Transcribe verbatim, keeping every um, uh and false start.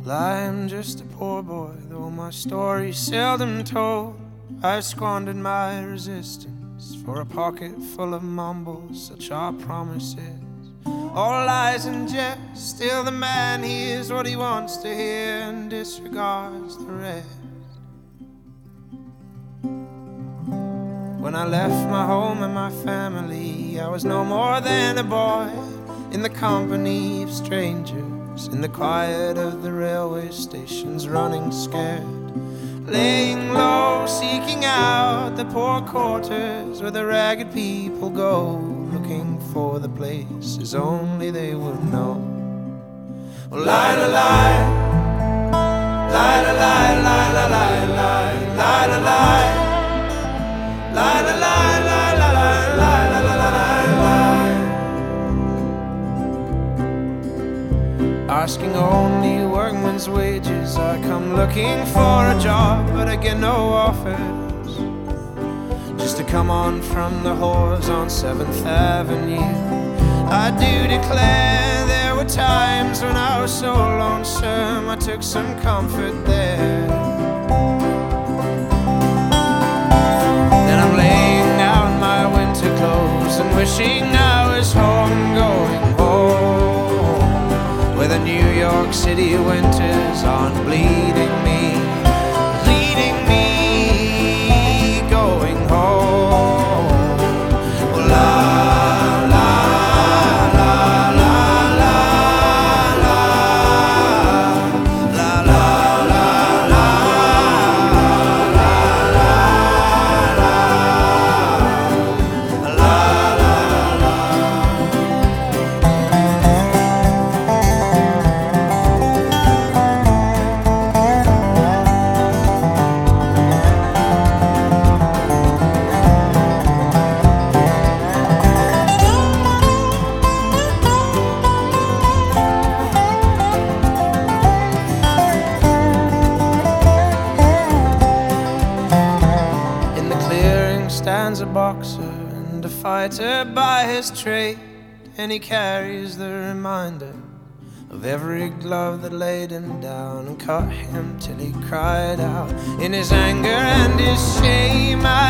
Well, I'm just a poor boy, though my story's seldom told. I've squandered my resistance for a pocket full of mumbles. Such are promises, all lies and jest. Still the man hears what he wants to hear and disregards the rest. When I left my home and my family, I was no more than a boy in the company of strangers, in the quiet of the railway stations, running scared, laying low, seeking out the poor quarters where the ragged people go, looking for the places only they would know. Oh, lie, lie, lie, lie, lie, lie, lie, lie, lie, lie, lie, lie. La la la la la la la la la la la. Asking only workman's wages, I come looking for a job, but I get no offers. Just to come on from the whores on seventh Avenue. I do declare there were times when I was so lonesome, I took some comfort there. And wishing I was home, going home, where the New York City winters aren't bleeding me, bleeding me, going home. Well, la la la la la la la la la la. Stands a boxer and a fighter by his trade, and he carries the reminder of every glove that laid him down and cut him till he cried out in his anger and his shame. I